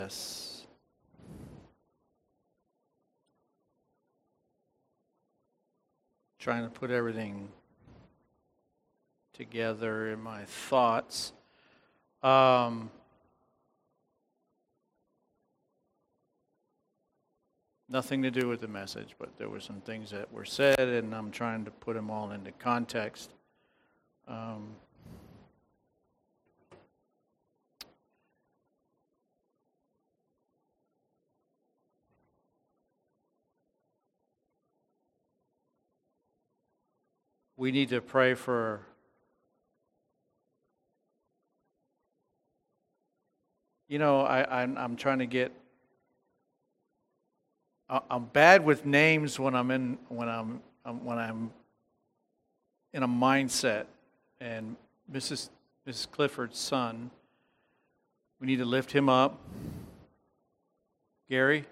Yes. Trying to put everything together in my thoughts. Nothing to do with the message, but there were some things that were said, and I'm trying to put them all into context. We need to pray for I'm trying to get. I'm bad with names when I'm in a mindset. And Mrs. Clifford's son, we need to lift him up. Gary.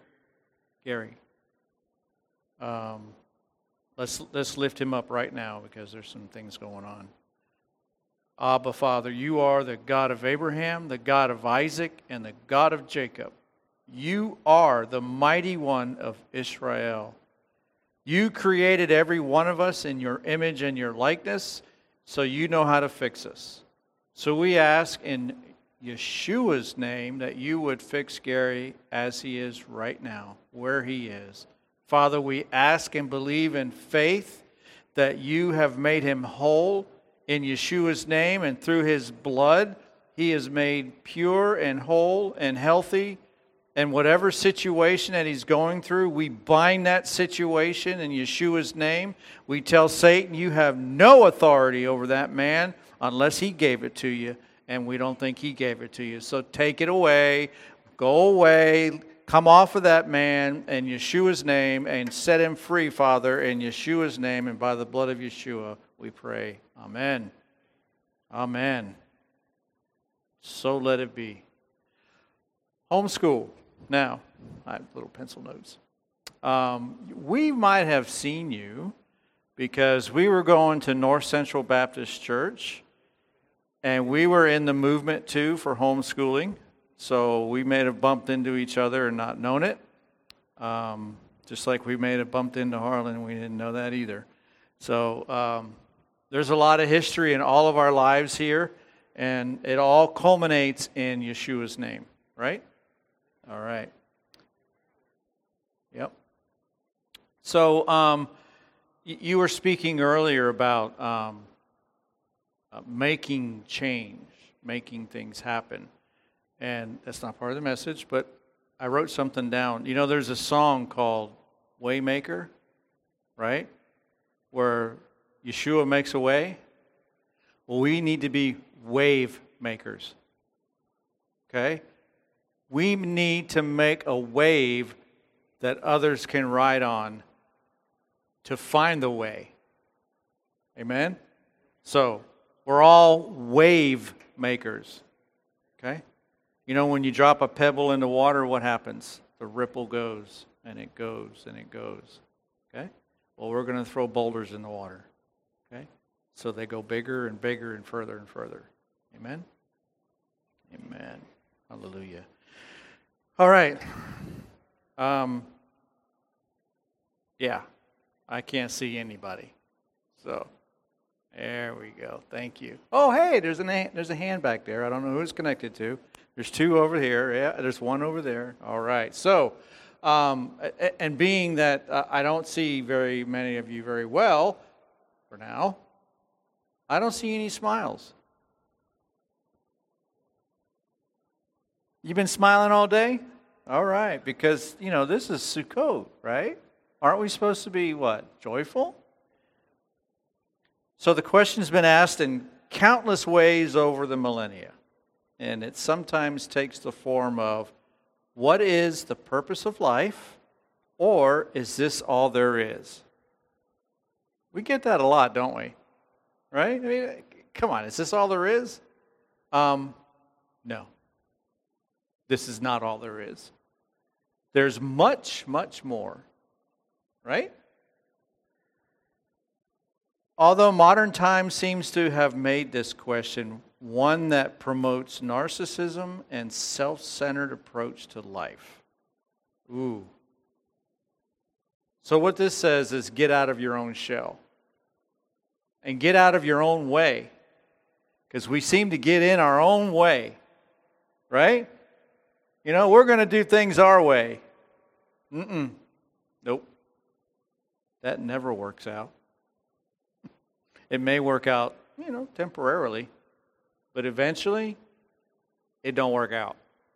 Let's lift him up right now because there's some things going on. Abba, Father, you are the God of Abraham, the God of Isaac, and the God of Jacob. You are the mighty one of Israel. You created every one of us in your image and your likeness, so you know how to fix us. So we ask in Yeshua's name that you would fix Gary as he is right now, where he is. Father, we ask and believe in faith that you have made him whole in Yeshua's name, and through his blood, he is made pure and whole and healthy. And whatever situation that he's going through, we bind that situation in Yeshua's name. We tell Satan, you have no authority over that man unless he gave it to you, and we don't think he gave it to you. So take it away, go away, come off of that man in Yeshua's name, and set him free, Father, in Yeshua's name, and by the blood of Yeshua we pray. Amen. Amen. So let it be. Homeschool. Now, I have little pencil notes. We might have seen you because we were going to North Central Baptist Church, and we were in the movement too for homeschooling. So we may have bumped into each other and not known it. Just like we may have bumped into Harlan and we didn't know that either. So there's a lot of history in all of our lives here, and it all culminates in Yeshua's name, right? All right. Yep. So you were speaking earlier about making change, making things happen. And that's not part of the message, but I wrote something down. You know, there's a song called Waymaker, right? Where Yeshua makes a way. Well, we need to be wave makers. Okay? We need to make a wave that others can ride on to find the way. Amen? So, we're all wave makers. Okay? You know, when you drop a pebble in the water, what happens? The ripple goes, and it goes, and it goes. Okay? Well, we're going to throw boulders in the water. Okay? So they go bigger and bigger and further and further. Amen? Amen. Hallelujah. All right. Yeah, I can't see anybody. So, there we go. Thank you. Oh, hey, there's a hand back there. I don't know who it's connected to. There's two over here. Yeah, there's one over there. All right. So, and being that I don't see very many of you very well for now, I don't see any smiles. You've been smiling all day? All right, because, you know, this is Sukkot, right? Aren't we supposed to be, what, joyful? So the question's been asked in countless ways over the millennia. And it sometimes takes the form of, what is the purpose of life? Or is this all there is? We get that a lot, don't we? Right? I mean, come on, is this all there is? No. This is not all there is. There's much, much more. Right? Although modern times seems to have made this question one that promotes narcissism and self-centered approach to life. Ooh. So what this says is get out of your own shell. And get out of your own way. Because we seem to get in our own way. Right? You know, we're going to do things our way. Nope. That never works out. It may work out, temporarily. But eventually, it don't work out.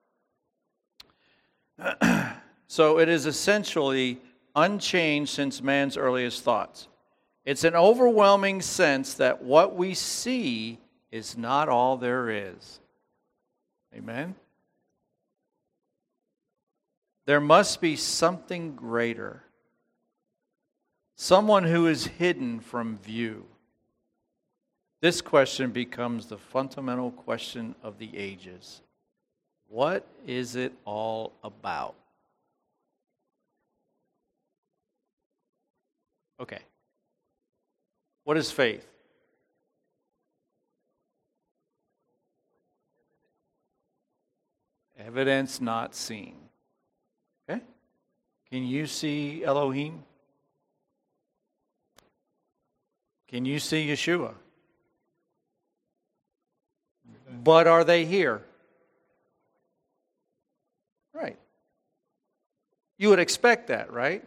So it is essentially unchanged since man's earliest thoughts. It's an overwhelming sense that what we see is not all there is. Amen? There must be something greater. Someone who is hidden from view. This question becomes the fundamental question of the ages. What is it all about? Okay. What is faith? Evidence not seen. Okay? Can you see Elohim? Can you see Yeshua? But are they here? Right. You would expect that, right?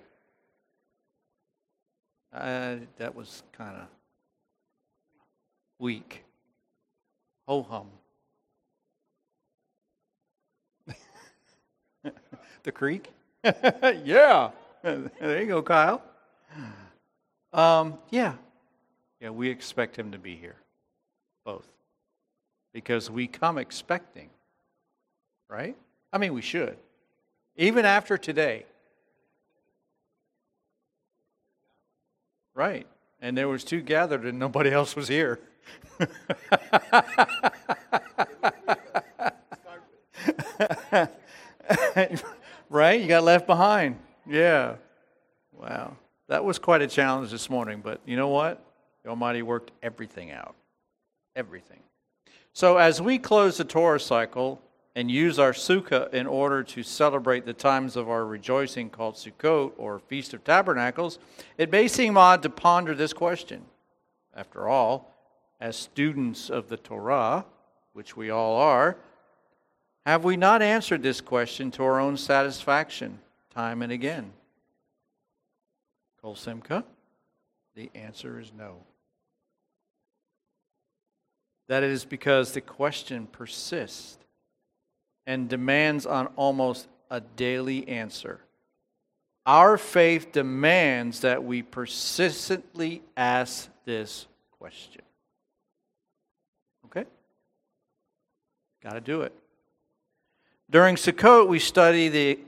That was kind of weak. Ho-hum. The creek? Yeah. There you go, Kyle. Yeah, we expect him to be here. Both. Because we come expecting. Right? I mean, we should. Even after today. Right. And there was 2 gathered and nobody else was here. Right? You got left behind. Yeah. Wow. That was quite a challenge this morning, but you know what? The Almighty worked everything out. Everything. So as we close the Torah cycle and use our Sukkah in order to celebrate the times of our rejoicing called Sukkot, or Feast of Tabernacles, it may seem odd to ponder this question. After all, as students of the Torah, which we all are, have we not answered this question to our own satisfaction time and again? Kol Simcha? The answer is no. That is because the question persists and demands on almost a daily answer. Our faith demands that we persistently ask this question. Okay? Got to do it. During Sukkot, we study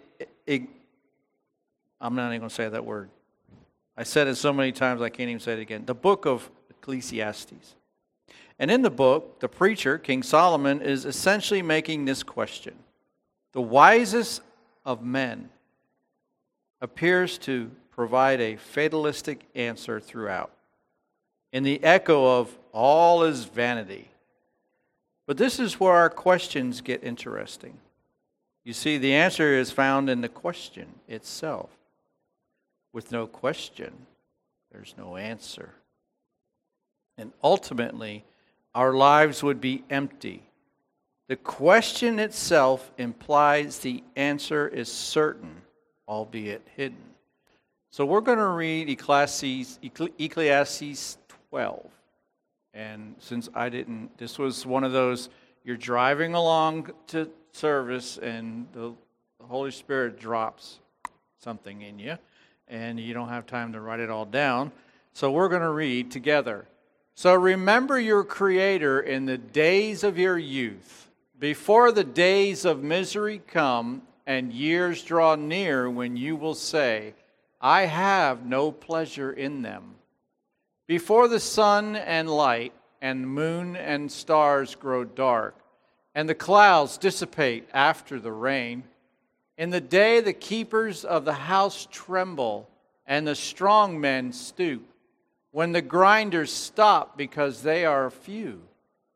I'm not even going to say that word. I said it so many times I can't even say it again. The book of Ecclesiastes. And in the book, the preacher, King Solomon, is essentially making this question. The wisest of men appears to provide a fatalistic answer throughout, in the echo of all is vanity. But this is where our questions get interesting. You see, the answer is found in the question itself. With no question, there's no answer. And ultimately, our lives would be empty. The question itself implies the answer is certain, albeit hidden. So we're going to read Ecclesiastes 12. And since this was one of those, you're driving along to service and the Holy Spirit drops something in you, and you don't have time to write it all down. So we're going to read together. So remember your Creator in the days of your youth, before the days of misery come and years draw near when you will say, I have no pleasure in them. Before the sun and light and moon and stars grow dark, and the clouds dissipate after the rain, in the day the keepers of the house tremble and the strong men stoop, when the grinders stop because they are few,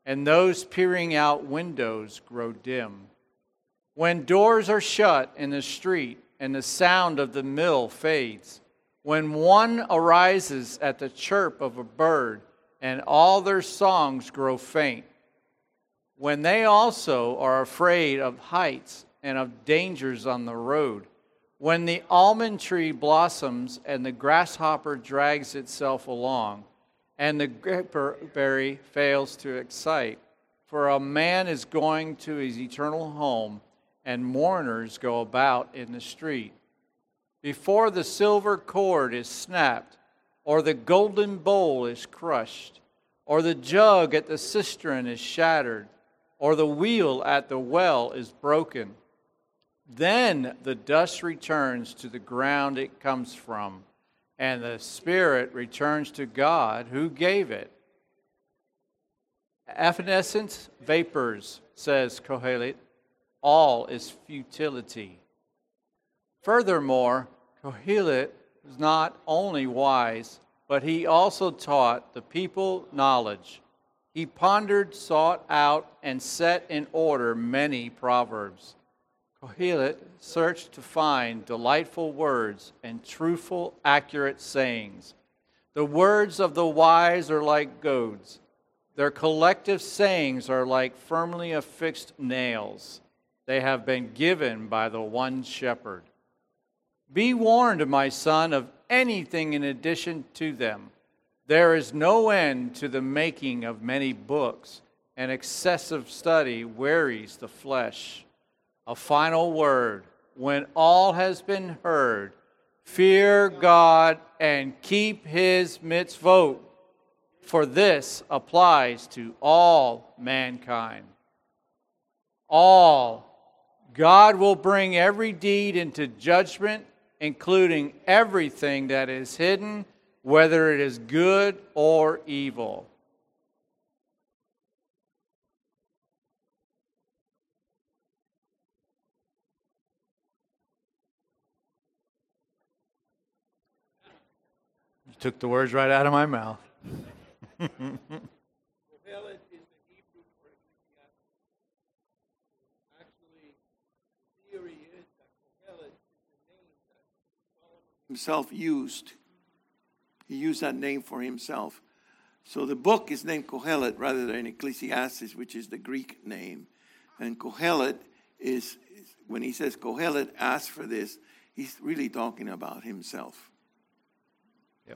and those peering out windows grow dim. When doors are shut in the street and the sound of the mill fades, when one arises at the chirp of a bird and all their songs grow faint, when they also are afraid of heights and of dangers on the road, when the almond tree blossoms and the grasshopper drags itself along, and the grapeberry fails to excite, for a man is going to his eternal home, and mourners go about in the street. Before the silver cord is snapped, or the golden bowl is crushed, or the jug at the cistern is shattered, or the wheel at the well is broken, then the dust returns to the ground it comes from, and the spirit returns to God who gave it. Evanescent vapors, says Kohelet, all is futility. Furthermore, Kohelet was not only wise, but he also taught the people knowledge. He pondered, sought out, and set in order many proverbs. Kohelet searched to find delightful words and truthful, accurate sayings. The words of the wise are like goads. Their collective sayings are like firmly affixed nails. They have been given by the one shepherd. Be warned, my son, of anything in addition to them. There is no end to the making of many books, and excessive study wearies the flesh. A final word, when all has been heard, fear God and keep his mitzvot, for this applies to all mankind. All. God will bring every deed into judgment, including everything that is hidden, whether it is good or evil. You took the words right out of my mouth. Himself used. He used that name for himself. So the book is named Kohelet rather than Ecclesiastes, which is the Greek name. And Kohelet is, when he says Kohelet asked for this, he's really talking about himself. Yep.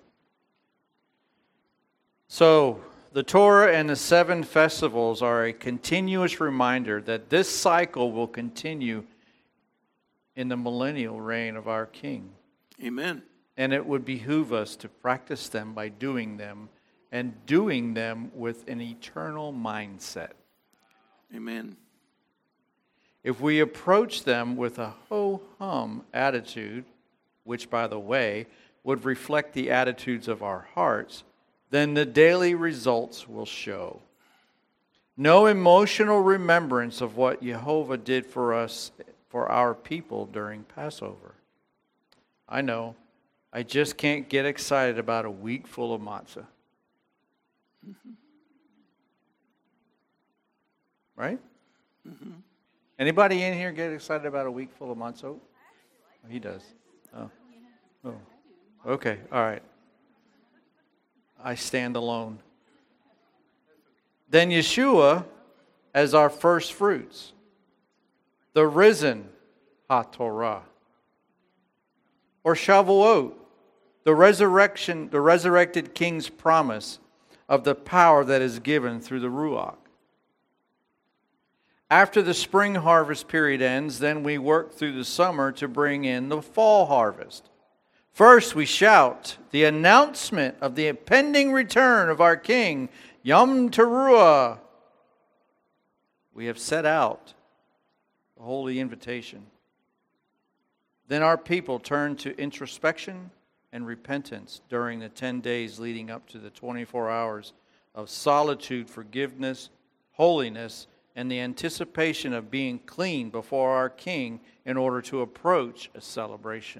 So the Torah and the 7 festivals are a continuous reminder that this cycle will continue in the millennial reign of our King. Amen. And it would behoove us to practice them by doing them, and doing them with an eternal mindset. Amen. If we approach them with a ho-hum attitude, which, by the way, would reflect the attitudes of our hearts, then the daily results will show. No emotional remembrance of what Jehovah did for us, for our people during Passover. I know. I just can't get excited about a week full of matzah. Mm-hmm. Right? Mm-hmm. Anybody in here get excited about a week full of matzah? Oh, he does. Oh. Okay. All right. I stand alone. Then Yeshua as our first fruits. The risen HaTorah. Or Shavuot, the resurrected King's promise of the power that is given through the Ruach. After the spring harvest period ends, then we work through the summer to bring in the fall harvest. First, we shout the announcement of the impending return of our King, Yom Teruah. We have set out the holy invitation. Then our people turn to introspection and repentance during the 10 days leading up to the 24 hours of solitude, forgiveness, holiness, and the anticipation of being clean before our King in order to approach a celebration.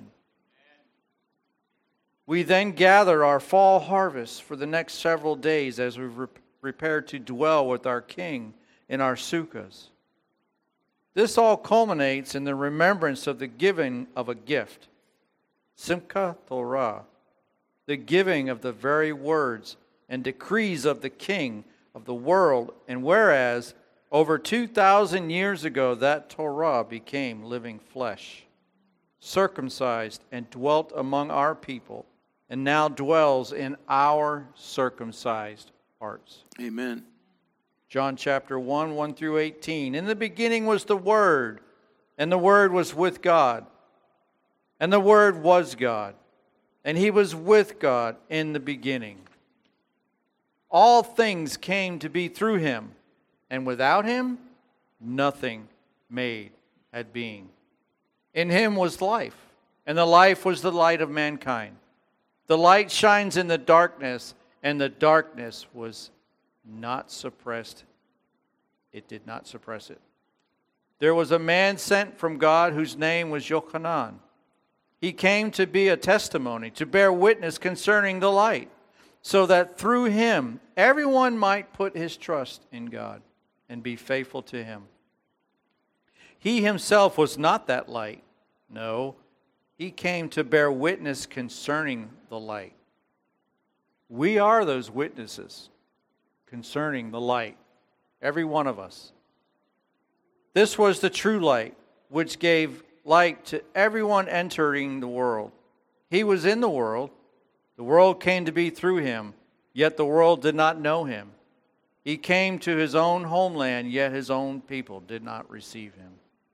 We then gather our fall harvest for the next several days as we prepare to dwell with our King in our sukkahs. This all culminates in the remembrance of the giving of a gift, Simchat Torah, the giving of the very words and decrees of the King of the world. And whereas over 2,000 years ago that Torah became living flesh, circumcised and dwelt among our people, and now dwells in our circumcised hearts. Amen. John chapter 1, 1 through 18. In the beginning was the Word, and the Word was with God, and the Word was God, and He was with God in the beginning. All things came to be through Him, and without Him, nothing made had being. In Him was life, and the life was the light of mankind. The light shines in the darkness, and the darkness was not suppressed. It did not suppress it. There was a man sent from God whose name was Yochanan. He came to be a testimony, to bear witness concerning the light, so that through him everyone might put his trust in God and be faithful to Him. He himself was not that light. No, he came to bear witness concerning the light. We are those witnesses concerning the light, every one of us. This was the true light, which gave light to everyone entering the world. He was in the world came to be through Him, yet the world did not know Him. He came to His own homeland, yet His own people did not receive Him.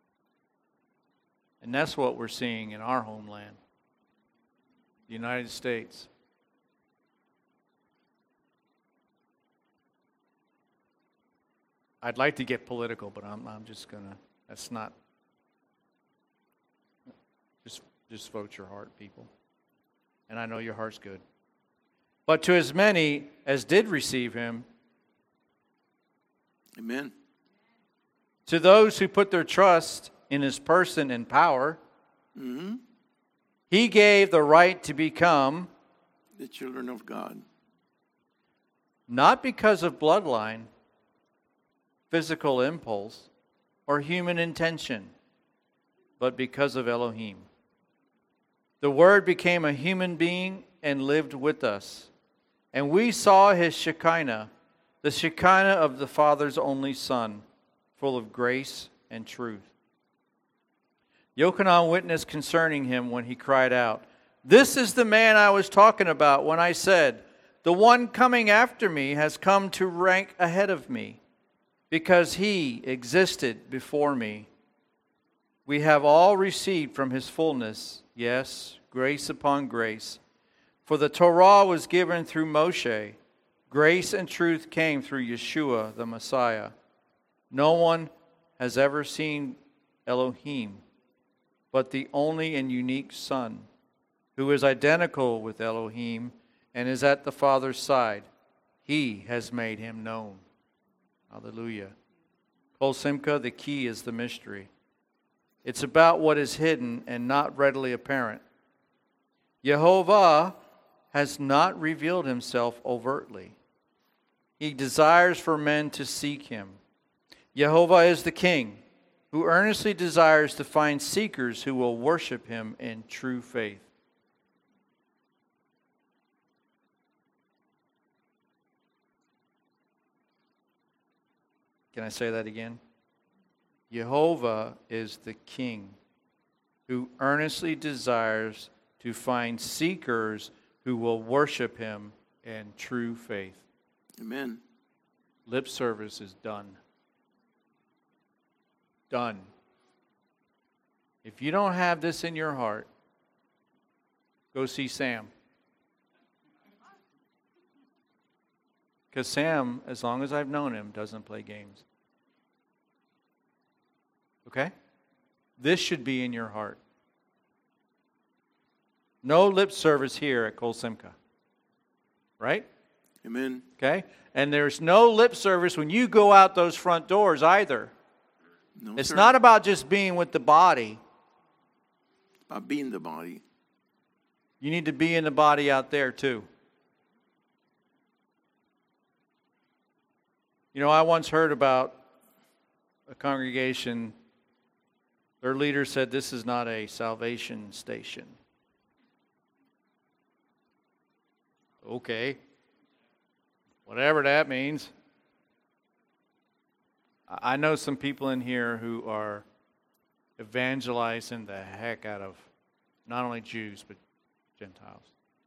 And that's what we're seeing in our homeland, the United States. I'd like to get political, but I'm just gonna. That's not. Just vote your heart, people. And I know your heart's good. But to as many as did receive Him, Amen. to those who put their trust in His person and power, He gave the right to become the children of God. Not because of bloodline, physical impulse, or human intention, but because of Elohim. The Word became a human being and lived with us. And we saw His Shekinah, the Shekinah of the Father's only Son, full of grace and truth. Yochanan witnessed concerning Him when he cried out, "This is the man I was talking about when I said, 'The one coming after me has come to rank ahead of me, because He existed before me.' We have all received from His fullness, yes, grace upon grace. For the Torah was given through Moshe. Grace and truth came through Yeshua, the Messiah. No one has ever seen Elohim, but the only and unique Son, who is identical with Elohim and is at the Father's side. He has made Him known." Hallelujah. Kol Simcha, the key is the mystery. It's about what is hidden and not readily apparent. Yehovah has not revealed Himself overtly. He desires for men to seek Him. Yehovah is the King, who earnestly desires to find seekers who will worship Him in true faith. Can I say that again? Yehovah is the King, who earnestly desires to find seekers who will worship Him in true faith. Amen. Lip service is done. Done. If you don't have this in your heart, go see Sam. Because Sam, as long as I've known him, doesn't play games. Okay? This should be in your heart. No lip service here at Kol Simcha. Right? Amen. Okay? And there's no lip service when you go out those front doors either. No, It's sir. not about just being with the body. It's about being the body. You need to be in the body out there too. You know, I once heard about a congregation, their leader said, this is not a salvation station. Okay. Whatever that means. I know some people in here who are evangelizing the heck out of not only Jews, but Gentiles.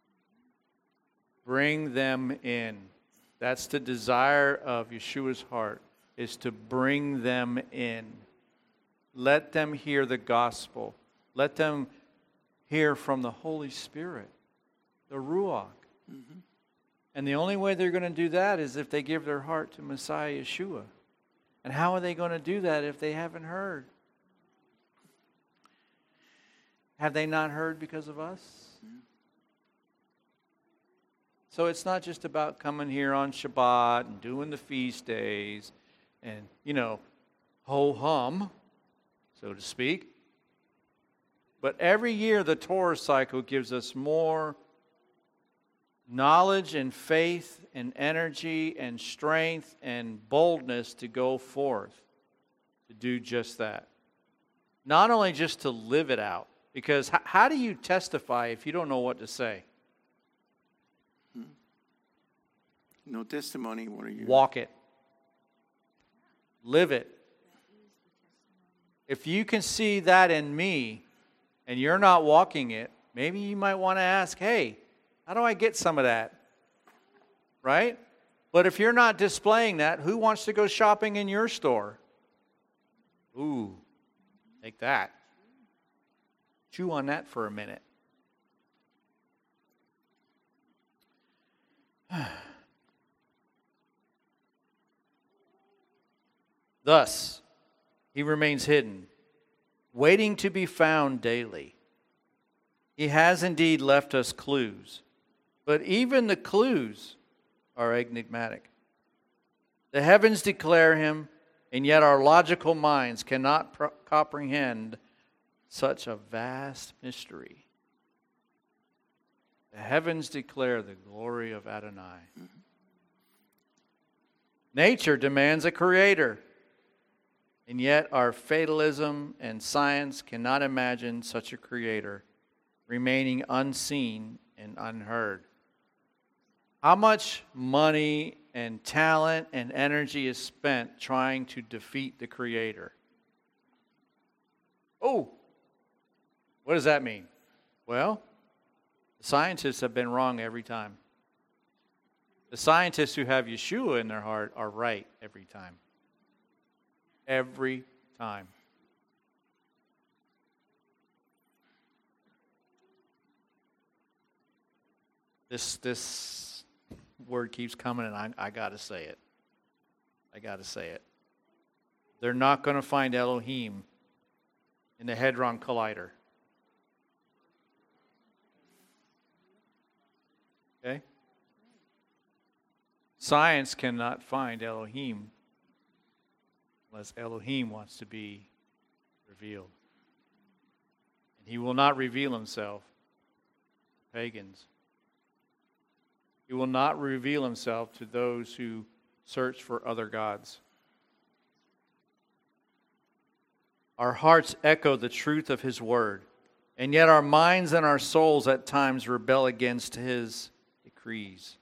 Bring them in. That's the desire of Yeshua's heart, is to bring them in. Let them hear the gospel. Let them hear from the Holy Spirit, the Ruach. Mm-hmm. And the only way they're going to do that is if they give their heart to Messiah Yeshua. And how are they going to do that if they haven't heard? Have they not heard because of us? Mm-hmm. So it's not just about coming here on Shabbat and doing the feast days and, ho-hum, so to speak. But every year the Torah cycle gives us more knowledge and faith and energy and strength and boldness to go forth to do just that. Not only just to live it out, because how do you testify if you don't know what to say? No testimony. What are you? Walk it. Live it. If you can see that in me and you're not walking it, maybe you might want to ask, hey, how do I get some of that? Right? But if you're not displaying that, who wants to go shopping in your store? Ooh, take that. Chew on that for a minute. Thus, he remains hidden, waiting to be found daily. He has indeed left us clues, but even the clues are enigmatic. The heavens declare him, and yet our logical minds cannot comprehend such a vast mystery. The heavens declare the glory of Adonai. Mm-hmm. Nature demands a creator. And yet our fatalism and science cannot imagine such a creator remaining unseen and unheard. How much money and talent and energy is spent trying to defeat the creator? Oh, what does that mean? Well, the scientists have been wrong every time. The scientists who have Yeshua in their heart are right every time. Every time. This word keeps coming, and I got to say it. I got to say it. They're not going to find Elohim in the Hadron Collider. Okay? Science cannot find Elohim unless Elohim wants to be revealed. And he will not reveal himself to pagans. He will not reveal himself to those who search for other gods. Our hearts echo the truth of his word, and yet our minds and our souls at times rebel against his decrees.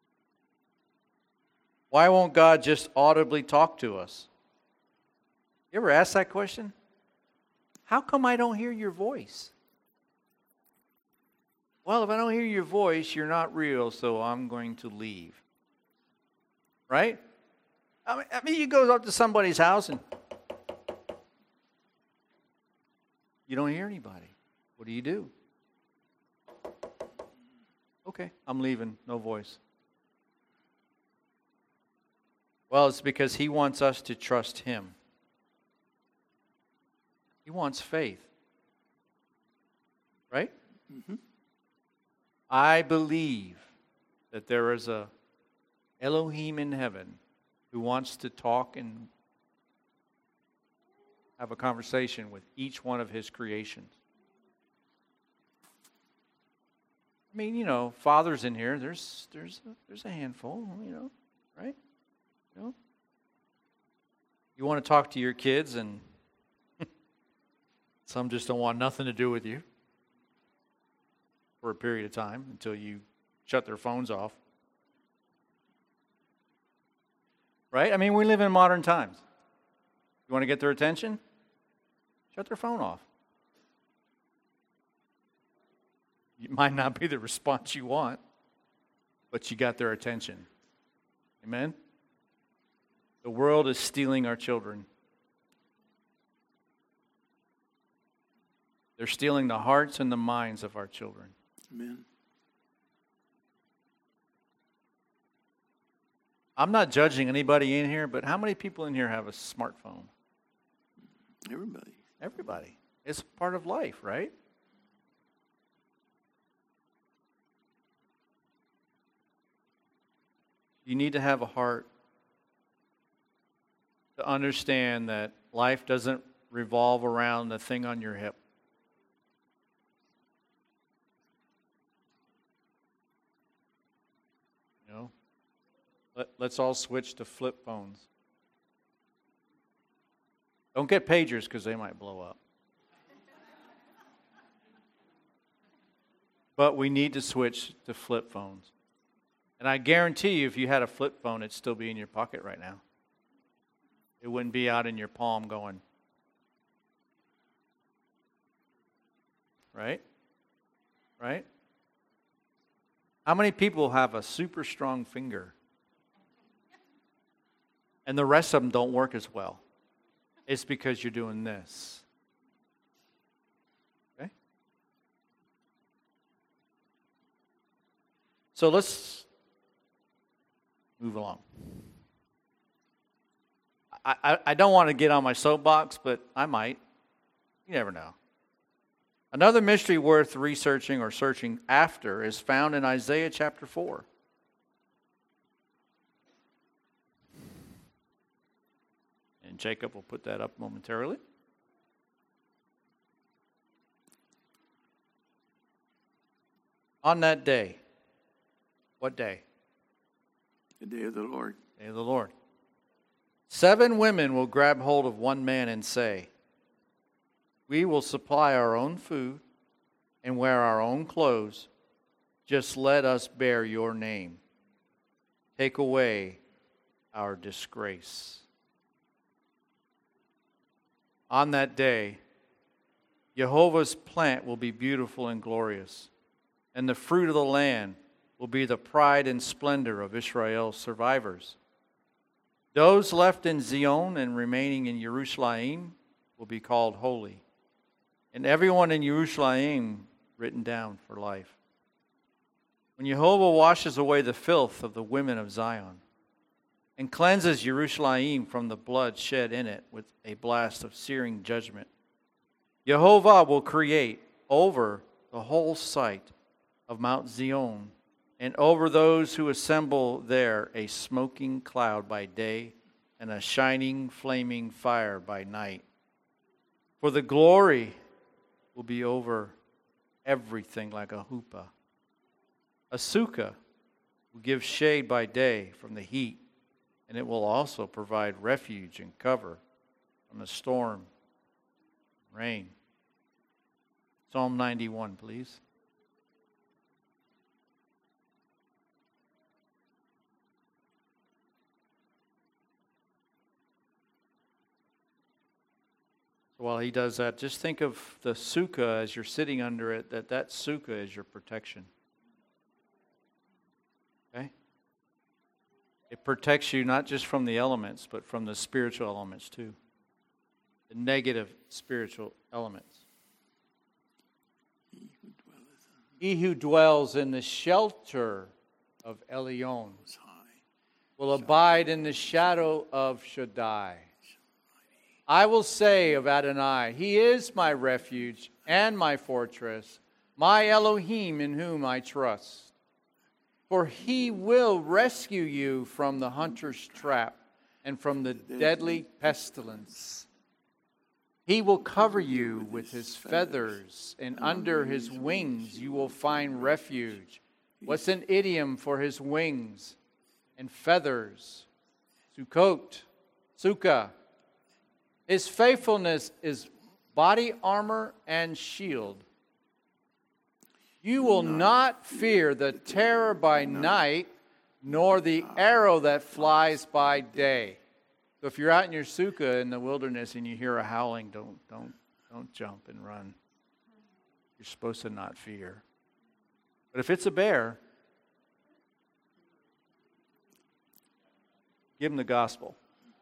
Why won't God just audibly talk to us? You ever ask that question? How come I don't hear your voice? Well, if I don't hear your voice, you're not real, so I'm going to leave. Right? I mean, you go up to somebody's house and you don't hear anybody. What do? Okay, I'm leaving. No voice. Well, it's because he wants us to trust him. He wants faith. Right? Mm-hmm. I believe that there is a Elohim in heaven who wants to talk and have a conversation with each one of his creations. I mean, fathers in here, there's a handful, right? You want to talk to your kids, and some just don't want nothing to do with you for a period of time until you shut their phones off. Right? I mean, we live in modern times. You want to get their attention? Shut their phone off. It might not be the response you want, but you got their attention. Amen? The world is stealing our children. They're stealing the hearts and the minds of our children. Amen. I'm not judging anybody in here, but how many people in here have a smartphone? Everybody. Everybody. It's part of life, right? You need to have a heart to understand that life doesn't revolve around the thing on your hip. You know? Let's all switch to flip phones. Don't get pagers because they might blow up. But we need to switch to flip phones. And I guarantee you, if you had a flip phone, it'd still be in your pocket right now. It wouldn't be out in your palm going. Right? Right? How many people have a super strong finger? And the rest of them don't work as well. It's because you're doing this. Okay? So let's move along. I don't want to get on my soapbox, but I might. You never know. Another mystery worth researching or searching after is found in Isaiah chapter 4. And Jacob will put that up momentarily. On that day. What day? The day of the Lord. Day of the Lord. 7 women will grab hold of one man and say, "We will supply our own food and wear our own clothes. Just let us bear your name. Take away our disgrace." On that day, Jehovah's plant will be beautiful and glorious, and the fruit of the land will be the pride and splendor of Israel's survivors. Those left in Zion and remaining in Jerusalem will be called holy, and everyone in Jerusalem written down for life. When Jehovah washes away the filth of the women of Zion and cleanses Jerusalem from the blood shed in it with a blast of searing judgment, Jehovah will create over the whole site of Mount Zion and over those who assemble there a smoking cloud by day and a shining flaming fire by night. For the glory will be over everything like a hoopah. A sukkah will give shade by day from the heat, and it will also provide refuge and cover from the storm and rain. Psalm 91, please. While he does that, just think of the sukkah as you're sitting under it, that sukkah is your protection. Okay? It protects you not just from the elements, but from the spiritual elements too. The negative spiritual elements. He who dwells in the shelter of Elyon will abide in the shadow of Shaddai. I will say of Adonai, He is my refuge and my fortress, my Elohim in whom I trust. For He will rescue you from the hunter's trap and from the deadly pestilence. He will cover you with His feathers, and under His wings you will find refuge. What's an idiom for His wings and feathers? Sukkot, sukkah. His faithfulness is body armor and shield. You will not fear the terror by night, nor the arrow that flies by day. So if you're out in your sukkah in the wilderness and you hear a howling, don't jump and run. You're supposed to not fear. But if it's a bear, give him the gospel.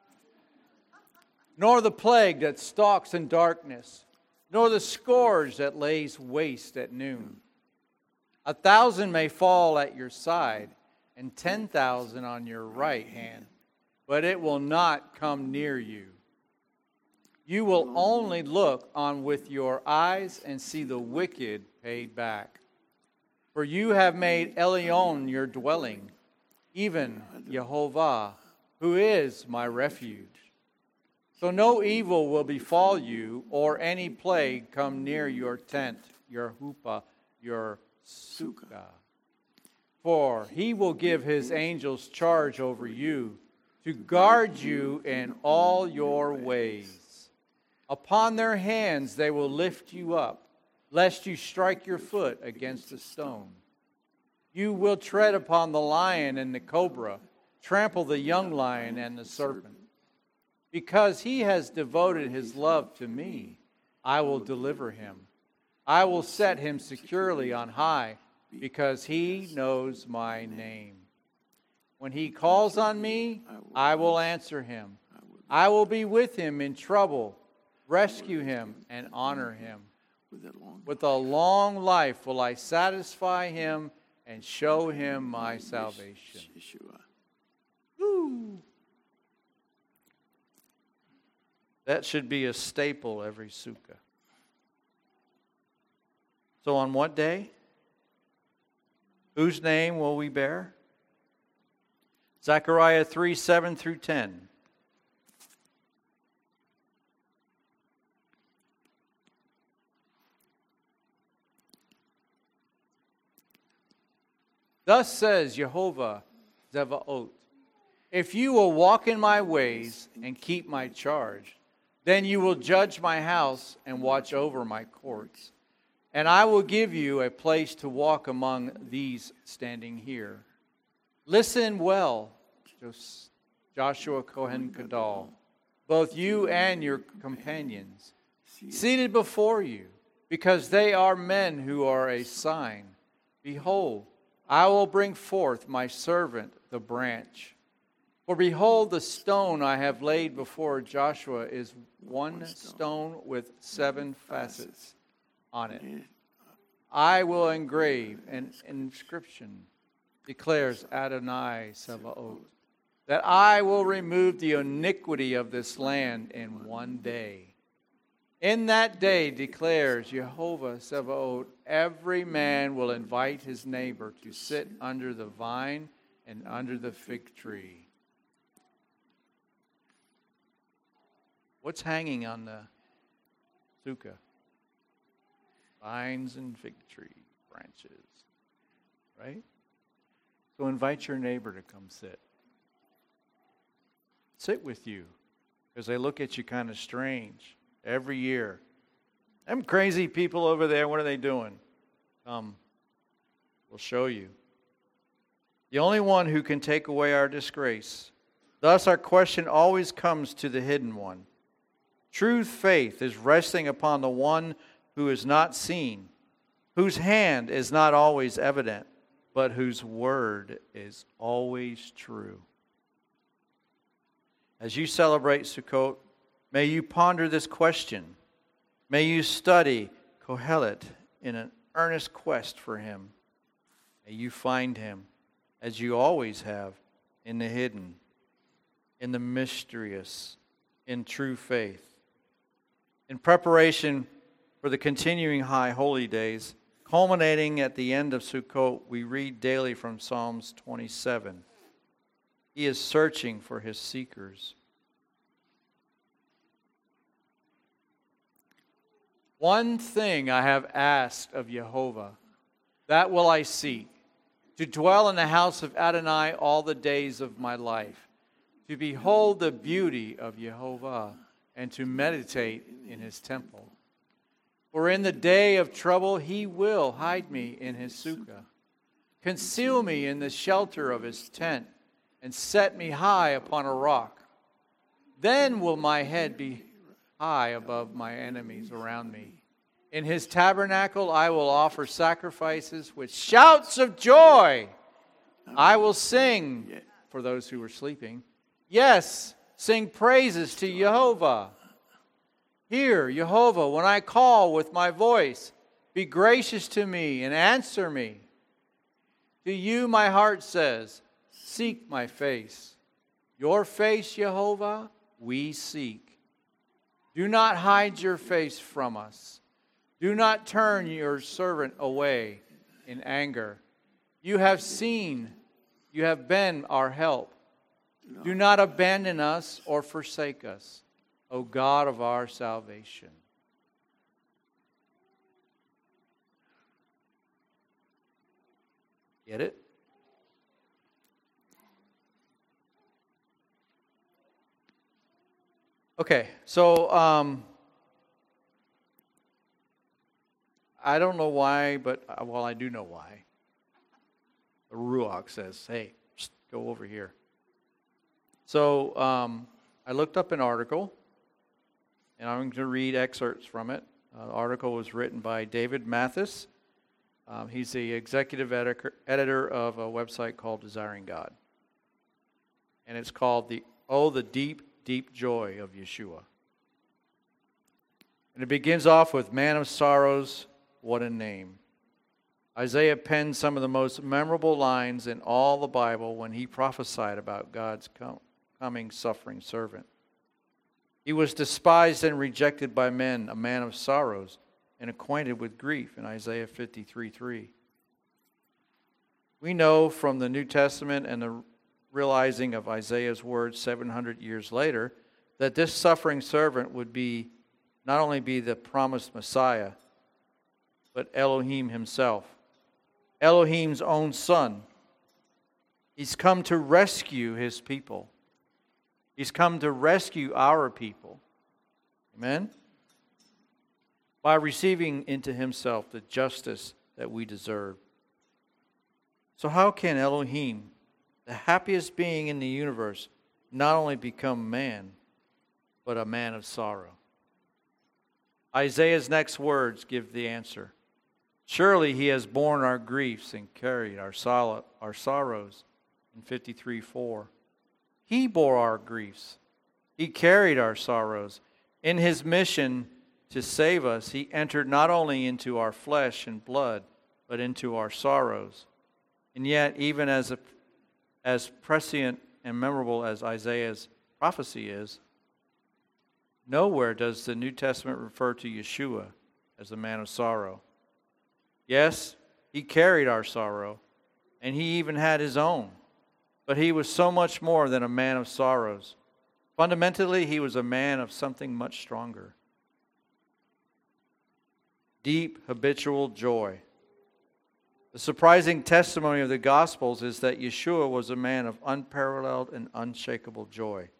Nor the plague that stalks in darkness, nor the scourge that lays waste at noon. 1,000 may fall at your side, and 10,000 on your right hand, but it will not come near you. You will only look on with your eyes and see the wicked paid back. For you have made Elyon your dwelling, even Jehovah, who is my refuge. So no evil will befall you, or any plague come near your tent, your huppah, your sukkah. For he will give his angels charge over you, to guard you in all your ways. Upon their hands they will lift you up, lest you strike your foot against a stone. You will tread upon the lion and the cobra, trample the young lion and the serpent. Because he has devoted his love to me, I will deliver him. I will set him securely on high, because he knows my name. When he calls on me, I will answer him. I will be with him in trouble, rescue him, and honor him. With a long life will I satisfy him and show him my salvation. Woo! That should be a staple every sukkah. So on what day? Whose name will we bear? Zechariah 3:7-10. Thus says Jehovah Zevaot, if you will walk in my ways and keep my charge, then you will judge my house and watch over my courts. And I will give you a place to walk among these standing here. Listen well, Joshua Kohen Gadol, both you and your companions, seated before you, because they are men who are a sign. Behold, I will bring forth my servant, the branch. For behold, the stone I have laid before Joshua is one stone with 7 facets on it. I will engrave an inscription, declares Adonai Sabaoth, that I will remove the iniquity of this land in one day. In that day, declares Jehovah Sabaoth, every man will invite his neighbor to sit under the vine and under the fig tree. What's hanging on the sukkah? Vines and fig tree branches, right? So invite your neighbor to come sit. Sit with you, because they look at you kind of strange every year. Them crazy people over there, what are they doing? Come, we'll show you. The only one who can take away our disgrace. Thus our question always comes to the hidden one. True faith is resting upon the one who is not seen, whose hand is not always evident, but whose word is always true. As you celebrate Sukkot, may you ponder this question. May you study Kohelet in an earnest quest for him. May you find him, as you always have, in the hidden, in the mysterious, in true faith. In preparation for the continuing high holy days, culminating at the end of Sukkot, we read daily from Psalms 27. He is searching for his seekers. One thing I have asked of Jehovah, that will I seek, to dwell in the house of Adonai all the days of my life, to behold the beauty of Jehovah and to meditate in his temple. For in the day of trouble he will hide me in his sukkah, conceal me in the shelter of his tent, and set me high upon a rock. Then will my head be high above my enemies around me. In his tabernacle I will offer sacrifices with shouts of joy. I will sing for those who are sleeping. Yes, sing praises to Jehovah. Hear, Jehovah, when I call with my voice. Be gracious to me and answer me. To you my heart says, seek my face. Your face, Jehovah, we seek. Do not hide your face from us. Do not turn your servant away in anger. You have seen, you have been our help. Do not abandon us or forsake us, O God of our salvation. Get it? Okay, so I don't know why, but well, I do know why. The Ruach says, hey, go over here. So I looked up an article, and I'm going to read excerpts from it. The article was written by David Mathis. He's the executive editor of a website called Desiring God. And it's called the Deep, Deep Joy of Yeshua. And it begins off with, Man of Sorrows, what a name. Isaiah penned some of the most memorable lines in all the Bible when he prophesied about God's coming suffering servant. He was despised and rejected by men, a man of sorrows, and acquainted with grief in Isaiah 53:3. We know from the New Testament and the realizing of Isaiah's words 700 years later that this suffering servant would not only be the promised Messiah, but Elohim himself, Elohim's own son. He's come to rescue his people. He's come to rescue our people. Amen? By receiving into himself the justice that we deserve. So how can Elohim, the happiest being in the universe, not only become man, but a man of sorrow? Isaiah's next words give the answer. Surely he has borne our griefs and carried our sorrows in 53:4. He bore our griefs. He carried our sorrows. In his mission to save us, he entered not only into our flesh and blood, but into our sorrows. And yet, even as prescient and memorable as Isaiah's prophecy is, nowhere does the New Testament refer to Yeshua as a man of sorrow. Yes, he carried our sorrow, and he even had his own. But he was so much more than a man of sorrows. Fundamentally, he was a man of something much stronger. Deep, habitual joy. The surprising testimony of the Gospels is that Yeshua was a man of unparalleled and unshakable joy.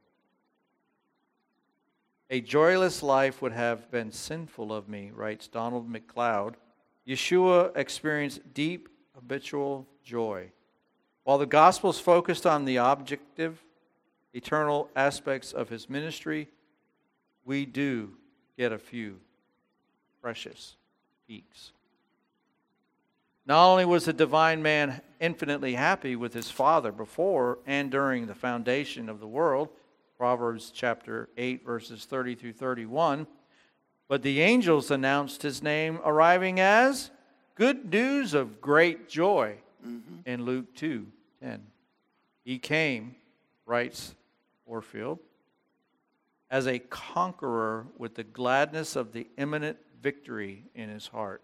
A joyless life would have been sinful of me, writes Donald McLeod. Yeshua experienced deep, habitual joy. While the Gospels focused on the objective, eternal aspects of his ministry, we do get a few precious peaks. Not only was the divine man infinitely happy with his Father before and during the foundation of the world, Proverbs chapter 8, verses 30 through 31, but the angels announced his name arriving as good news of great joy in Luke 2:10. He came, writes Orfield, as a conqueror with the gladness of the imminent victory in his heart.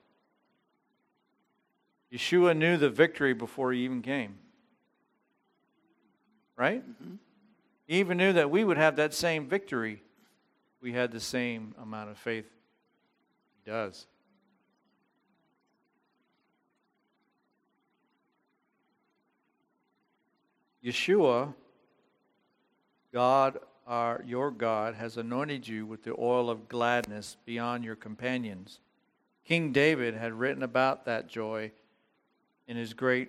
Yeshua knew the victory before he even came. Right? He even knew that we would have that same victory. We had the same amount of faith. He does. Yeshua, God your God, has anointed you with the oil of gladness beyond your companions. King David had written about that joy in his great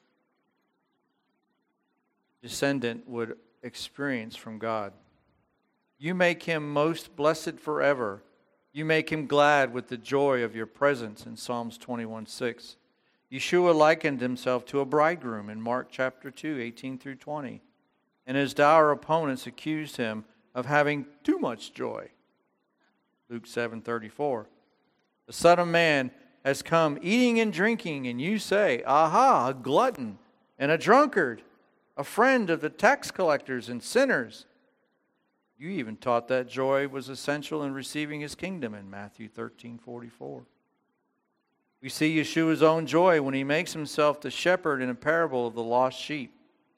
descendant would experience from God. You make him most blessed forever. You make him glad with the joy of your presence in Psalms 21:6. Yeshua likened himself to a bridegroom in Mark chapter 2, 18 through 20. And his dour opponents accused him of having too much joy. Luke 7:34. The Son of Man has come eating and drinking, and you say, aha, a glutton and a drunkard, a friend of the tax collectors and sinners. You even taught that joy was essential in receiving his kingdom in Matthew 13:44. We see Yeshua's own joy when he makes himself the shepherd in a parable of the lost sheep.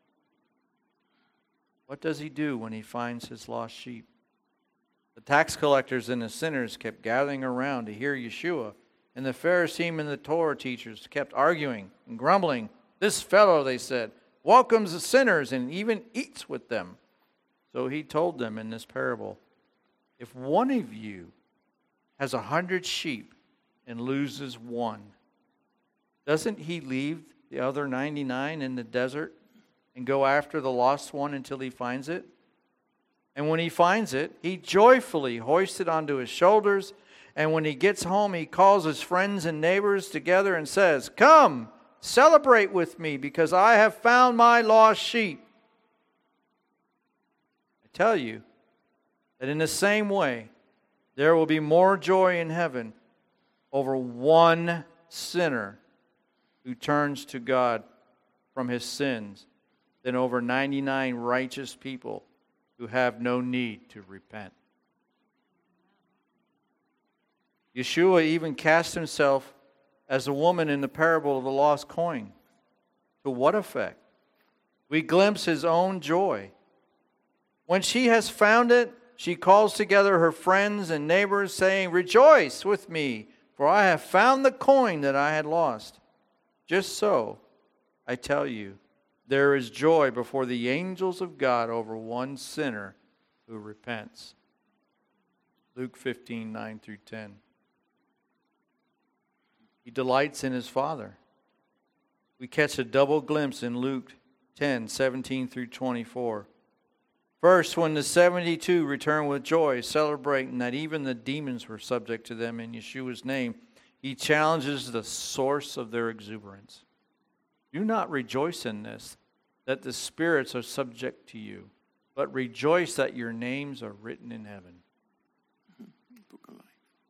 What does he do when he finds his lost sheep? The tax collectors and the sinners kept gathering around to hear Yeshua, and the Pharisee and the Torah teachers kept arguing and grumbling. This fellow, they said, welcomes the sinners and even eats with them. So he told them in this parable, if one of you has 100 sheep and loses one, doesn't he leave the other 99 in the desert and go after the lost one until he finds it? And when he finds it, he joyfully hoists it onto his shoulders. And when he gets home, he calls his friends and neighbors together and says, come, celebrate with me because I have found my lost sheep. I tell you that in the same way, there will be more joy in heaven over one sinner who turns to God from his sins than over 99 righteous people who have no need to repent. Yeshua even cast himself as a woman in the parable of the lost coin. To what effect? We glimpse his own joy. When she has found it, she calls together her friends and neighbors, saying, rejoice with me, for I have found the coin that I had lost. Just so, I tell you, there is joy before the angels of God over one sinner who repents. Luke 15:9 through 10. He delights in his Father. We catch a double glimpse in Luke 10:17 through 24. First, when the 72 return with joy, celebrating that even the demons were subject to them in Yeshua's name, he challenges the source of their exuberance. Do not rejoice in this, that the spirits are subject to you, but rejoice that your names are written in heaven. Book of Life.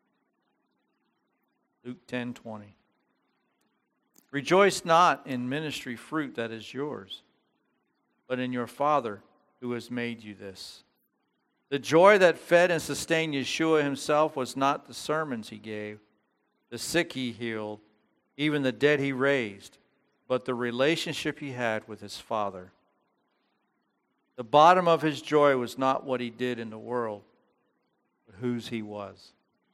Luke 10:20. Rejoice not in ministry fruit that is yours, but in your Father who has made you this. The joy that fed and sustained Yeshua himself was not the sermons he gave, the sick he healed, even the dead he raised, but the relationship he had with his Father. The bottom of his joy was not what he did in the world, but whose he was.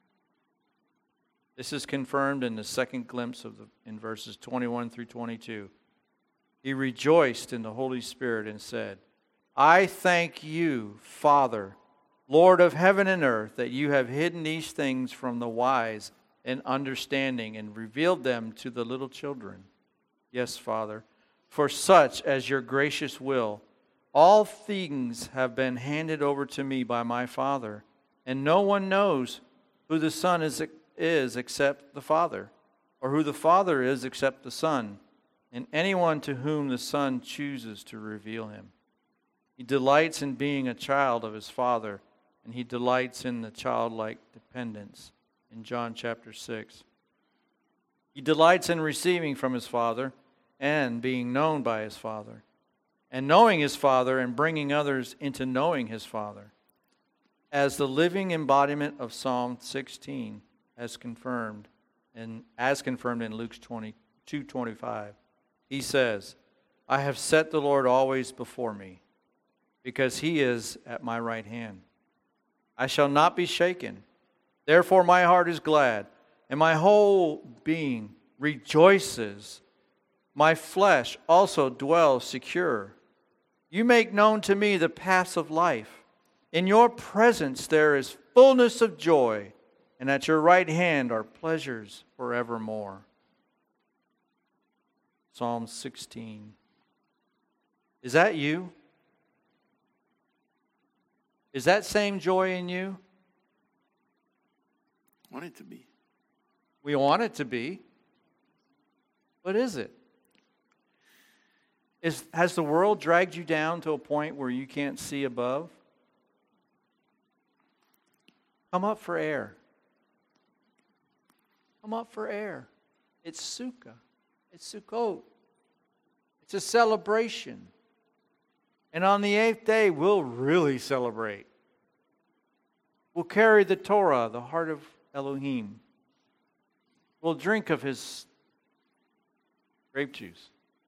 This is confirmed in the second glimpse in verses 21 through 22. He rejoiced in the Holy Spirit and said, I thank you, Father, Lord of heaven and earth, that you have hidden these things from the wise and understanding and revealed them to the little children. Yes, Father, for such as your gracious will. All things have been handed over to me by my Father, and no one knows who the Son is except the Father, or who the Father is except the Son, and anyone to whom the Son chooses to reveal him. He delights in being a child of his Father, and he delights in the childlike dependence in John chapter 6. He delights in receiving from his Father and being known by his Father, and knowing his Father and bringing others into knowing his Father. As the living embodiment of Psalm 16, as confirmed in Luke 22:25, he says, I have set the Lord always before me, because he is at my right hand. I shall not be shaken. Therefore my heart is glad, and my whole being rejoices. My flesh also dwells secure. You make known to me the paths of life. In your presence there is fullness of joy, and at your right hand are pleasures forevermore. Psalm 16. Is that you? Is that same joy in you? I want it to be. We want it to be. What is it? Has the world dragged you down to a point where you can't see above? Come up for air. Come up for air. It's Sukkah. It's Sukkot. It's a celebration. And on the 8th day, we'll really celebrate. We'll carry the Torah, the heart of Elohim. We'll drink of His grape juice.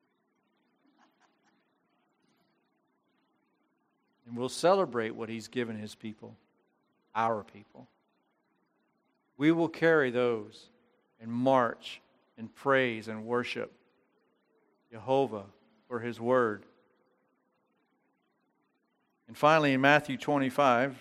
And we'll celebrate what He's given His people, our people. We will carry those and march in praise and worship Jehovah for His word. And finally, in Matthew 25,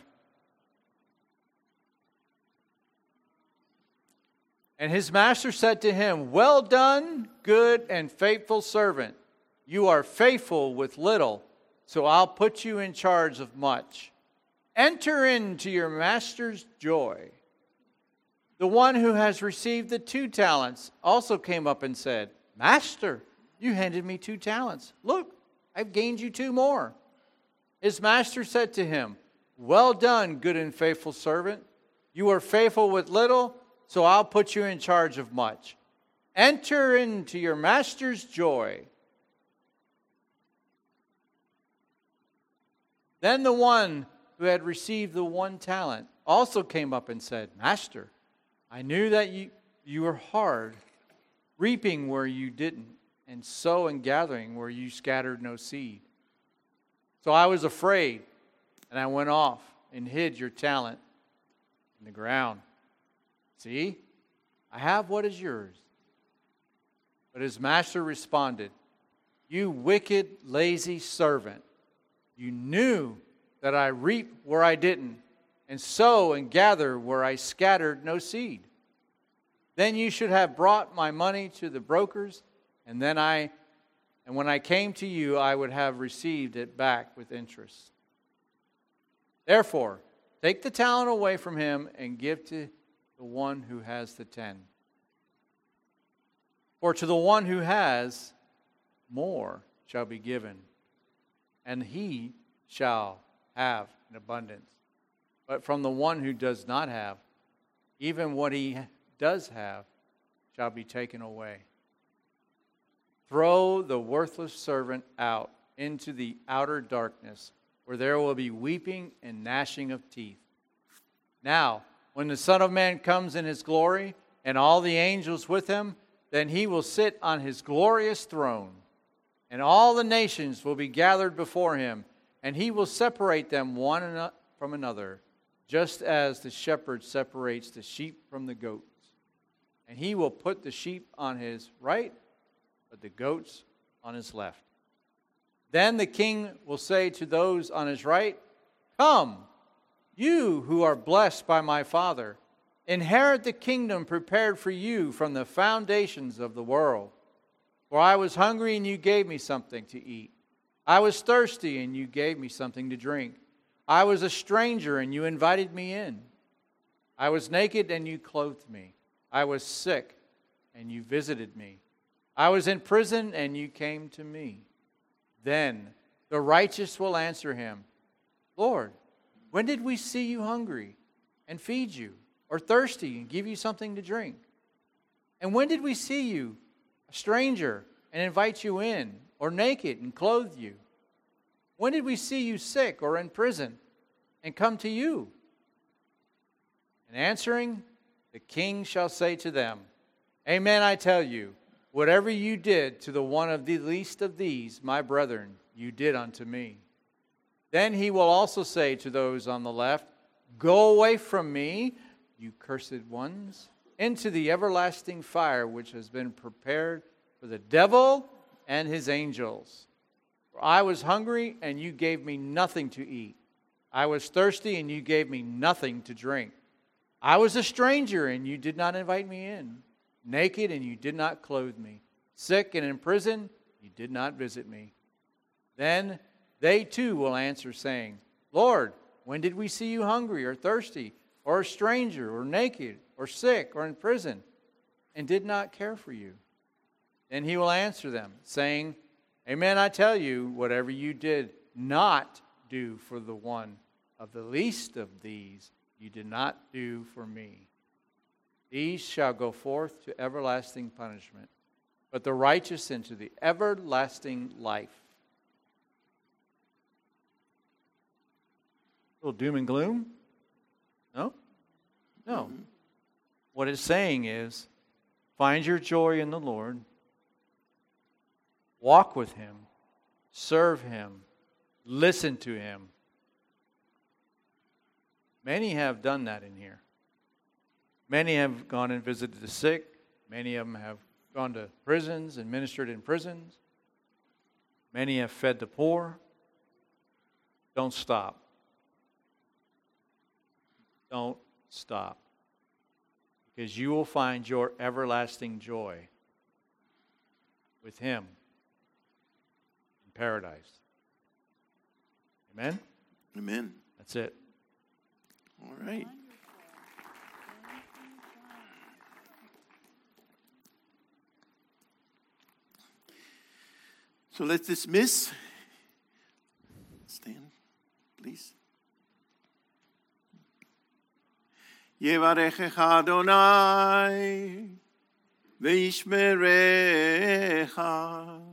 and his master said to him, "Well done, good and faithful servant. You are faithful with little, so I'll put you in charge of much. Enter into your master's joy." The one who has received the 2 talents also came up and said, "Master, you handed me 2 talents. Look, I've gained you 2 more." His master said to him, "Well done, good and faithful servant. You are faithful with little, so I'll put you in charge of much. Enter into your master's joy." Then the one who had received the 1 talent also came up and said, "Master, I knew that you were hard, reaping where you didn't, and sowing and gathering where you scattered no seed. So I was afraid, and I went off and hid your talent in the ground. See, I have what is yours." But his master responded, "You wicked, lazy servant. You knew that I reap where I didn't, and sow and gather where I scattered no seed. Then you should have brought my money to the brokers, and when I came to you, I would have received it back with interest. Therefore, take the talent away from him and give to the one who has the 10. For to the one who has, more shall be given, and he shall have an abundance. But from the one who does not have, even what he does have shall be taken away. Throw the worthless servant out into the outer darkness, where there will be weeping and gnashing of teeth. Now, when the Son of Man comes in his glory, and all the angels with him, then he will sit on his glorious throne, and all the nations will be gathered before him, and he will separate them one from another, just as the shepherd separates the sheep from the goats. And he will put the sheep on his right, but the goats on his left. Then the king will say to those on his right, "Come, you who are blessed by my Father, inherit the kingdom prepared for you from the foundations of the world. For I was hungry, and you gave me something to eat. I was thirsty, and you gave me something to drink. I was a stranger, and you invited me in. I was naked, and you clothed me. I was sick, and you visited me. I was in prison, and you came to me." Then the righteous will answer him, "Lord, when did we see you hungry and feed you, or thirsty and give you something to drink? And when did we see you a stranger and invite you in, or naked and clothe you? When did we see you sick or in prison and come to you?" And answering, the king shall say to them, "Amen, I tell you, whatever you did to the one of the least of these, my brethren, you did unto me." Then he will also say to those on the left, "Go away from me, you cursed ones, into the everlasting fire which has been prepared for the devil and his angels. For I was hungry, and you gave me nothing to eat. I was thirsty, and you gave me nothing to drink. I was a stranger, and you did not invite me in. Naked, and you did not clothe me. Sick and in prison, you did not visit me. Then they too will answer, saying, Lord, when did we see you hungry or thirsty, or a stranger, or naked, or sick, or in prison, and did not care for you? Then he will answer them, saying, Amen, I tell you, whatever you did not do for the one of the least of these, you did not do for me. These shall go forth to everlasting punishment, but the righteous into the everlasting life. A little doom and gloom? No? No. What it's saying is, find your joy in the Lord, walk with Him, serve Him, listen to Him. Many have done that in here. Many have gone and visited the sick. Many of them have gone to prisons and ministered in prisons. Many have fed the poor. Don't stop. Don't stop. Because you will find your everlasting joy with Him in paradise. Amen? Amen. That's it. All right. So let's dismiss. Stand, please. יברכך אדוני וישמרך